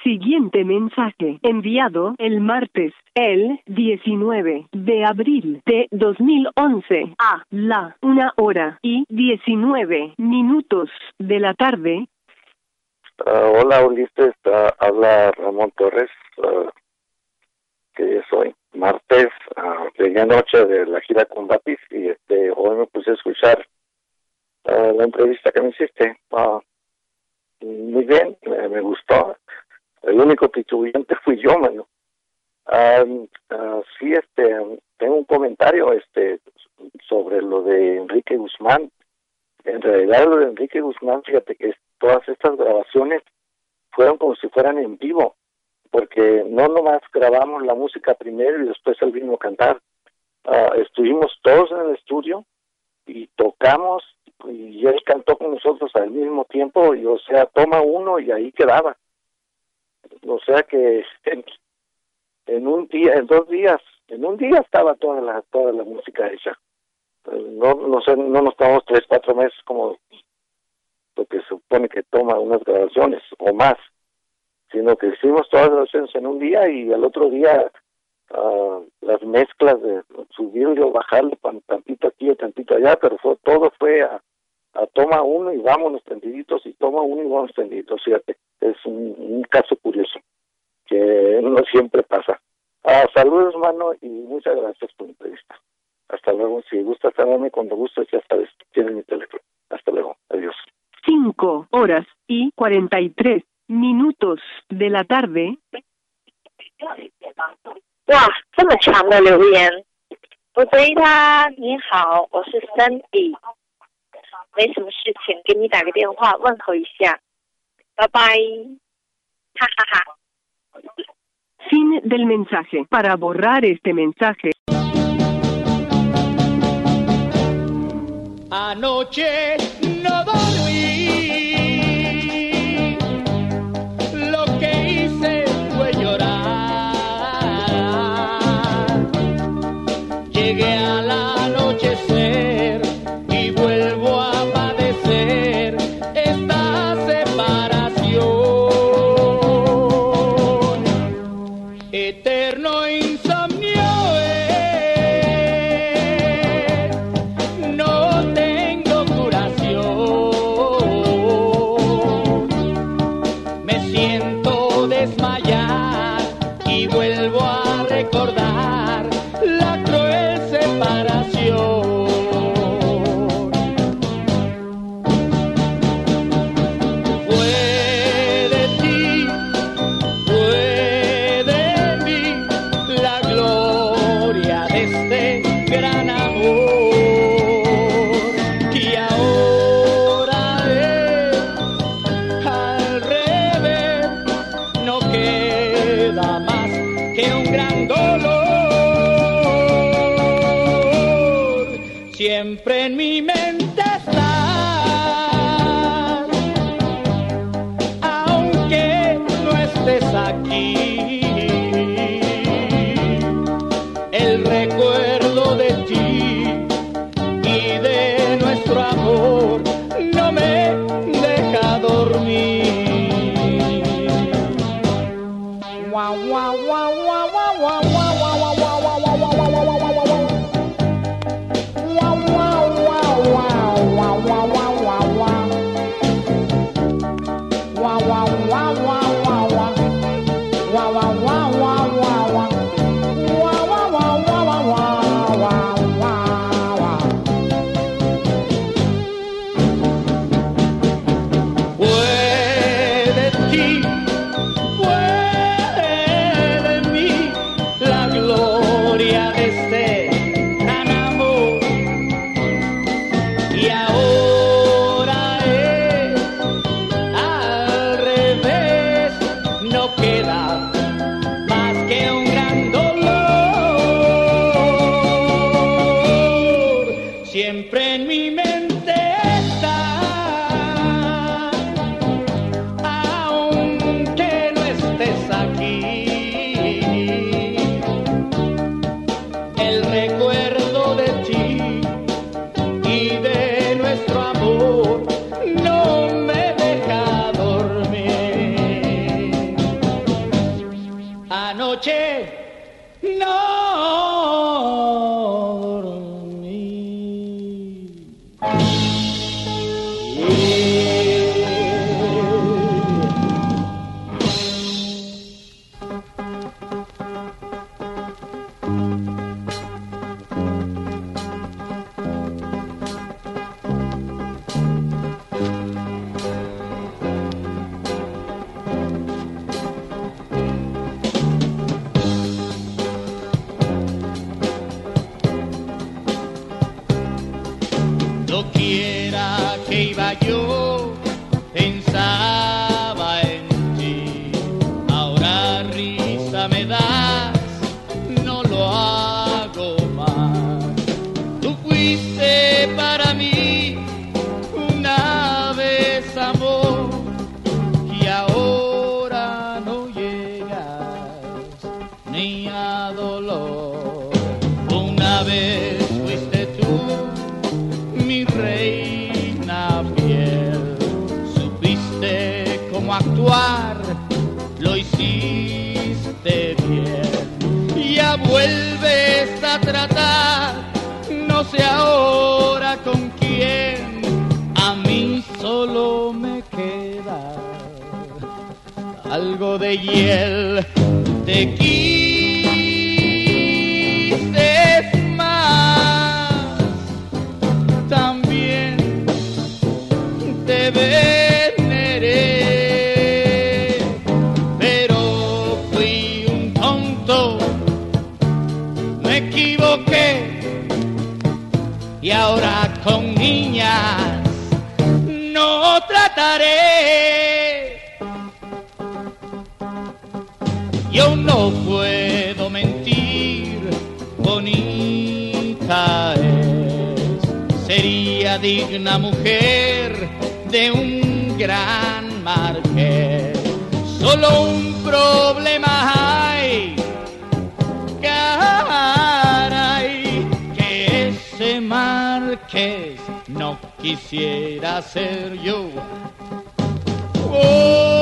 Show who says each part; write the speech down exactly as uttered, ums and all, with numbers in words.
Speaker 1: Siguiente mensaje enviado el martes, el diecinueve de abril de dos mil once a la una hora y diecinueve minutos de la tarde.
Speaker 2: Uh, hola Ulises, uh, habla Ramón Torres, uh, que soy martes, uh, de noche de la gira con Batis y este hoy me puse a escuchar uh, la entrevista que me hiciste. Uh, muy bien, me, me gustó. El único titubante fui yo, mano. Uh, uh, sí, este, tengo un comentario este sobre lo de Enrique Guzmán. En realidad lo de Enrique Guzmán, fíjate que todas estas grabaciones fueron como si fueran en vivo, porque no nomás grabamos la música primero y después él vino a cantar. Uh, estuvimos todos en el estudio y tocamos y él cantó con nosotros al mismo tiempo, y o sea, toma uno y ahí quedaba. O sea que en, en un día, en dos días, en un día estaba toda la toda la música hecha. No, no sé, no nos tomamos tres, cuatro meses como lo que se supone que toma unas grabaciones o más, sino que hicimos todas las grabaciones en un día y al otro día uh, las mezclas de subirle o bajarle tantito aquí y tantito allá, pero fue todo fue a, a toma uno y vámonos tendiditos y toma uno y vamos tendiditos. Fíjate, es un, un caso curioso que no siempre pasa. Uh, saludos, mano, y muchas gracias por la entrevista. Hasta luego. Si gustas llamarme cuando gustes, ya sabes, tienes mi teléfono. Hasta luego. Adiós.
Speaker 1: Cinco horas y cuarenta y tres minutos de la tarde.
Speaker 3: 哇，这么长的留言！我回他你好，我是 Sandy， 没什么事情，给你打个电话问候一下，拜拜，哈哈哈。
Speaker 1: Fin del mensaje. Para borrar este mensaje.
Speaker 4: Anoche no dormí, lo que hice fue llorar. Llegué al anochecer y vuelvo a padecer esta separación. Eterno insomnio es, no tengo curación. Me siento desmayar y vuelvo a recordar la cruel separación. Fue de ti, fue de mí la gloria de este gran amor. Y ahora es al revés, no queda más que un gran dolor. Siempre en mi mente estás, aunque no estés aquí. El recuerdo de ti y de nuestro amor no me deja dormir. Guau, guau, guau, guau, guau, guau, guau, guau, guau, guau, guau, guau, guau, guau, guau, guau, guau. Guau, guau, guau, guau, guau, guau, guau, guau, guau. Guau, guau, guau, guau, guau, guau. Guau, guau, guau, guau, guau, guau. Guau, guau, guau, guau, guau, guau, guau, guau. Fue de ti, fue de Anoche no dormí. Doquiera que iba yo, pensaba en ti. Ahora risa me das, no lo hago más. Tú fuiste para mí una vez amor y ahora no llegas ni a dolor. Una vez fuiste tú mi reina fiel, supiste cómo actuar, lo hiciste bien. Ya vuelves a tratar, no sé ahora con quién. A mí solo me queda algo de hiel. Te quise más, también te veneré, pero fui un tonto, me equivoqué y ahora con niñas no trataré. Yo no puedo mentir, bonita es, sería digna mujer de un gran marqués. Solo un problema hay, caray, que ese marqués no quisiera ser yo. Oh,